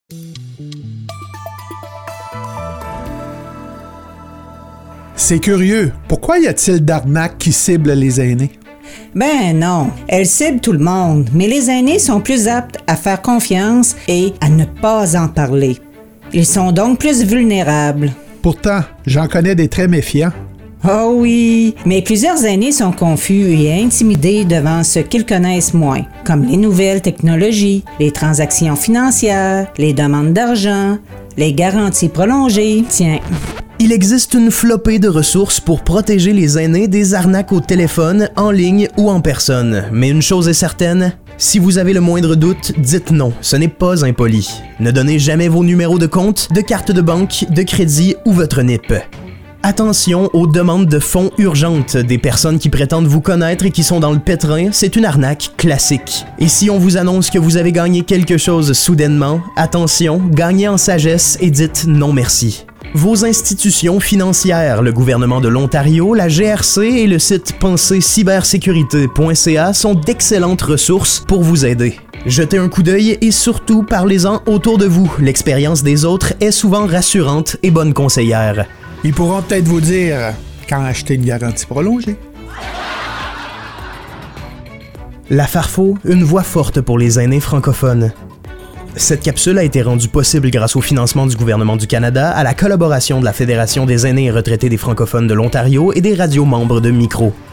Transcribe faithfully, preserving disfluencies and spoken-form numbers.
C'est curieux. Pourquoi y a-t-il d'arnaques qui ciblent les aînés? Ben non, elles ciblent tout le monde, mais les aînés sont plus aptes à faire confiance et à ne pas en parler. Ils sont donc plus vulnérables. Pourtant, j'en connais des très méfiants. Oh oui, mais plusieurs aînés sont confus et intimidés devant ce qu'ils connaissent moins, comme les nouvelles technologies, les transactions financières, les demandes d'argent, les garanties prolongées, tiens. Il existe une flopée de ressources pour protéger les aînés des arnaques au téléphone, en ligne ou en personne. Mais une chose est certaine, si vous avez le moindre doute, dites non, ce n'est pas impoli. Ne donnez jamais vos numéros de compte, de carte de banque, de crédit ou votre N I P. Attention aux demandes de fonds urgentes des personnes qui prétendent vous connaître et qui sont dans le pétrin, c'est une arnaque classique. Et si on vous annonce que vous avez gagné quelque chose soudainement, attention, gagnez en sagesse et dites non merci. Vos institutions financières, le gouvernement de l'Ontario, la G R C et le site pensée cybersécurité point c a sont d'excellentes ressources pour vous aider. Jetez un coup d'œil et surtout parlez-en autour de vous. L'expérience des autres est souvent rassurante et bonne conseillère. Ils pourront peut-être vous dire quand acheter une garantie prolongée. La Farfo, une voix forte pour les aînés francophones. Cette capsule a été rendue possible grâce au financement du gouvernement du Canada, à la collaboration de la Fédération des aînés et retraités des francophones de l'Ontario et des radios membres de Micro.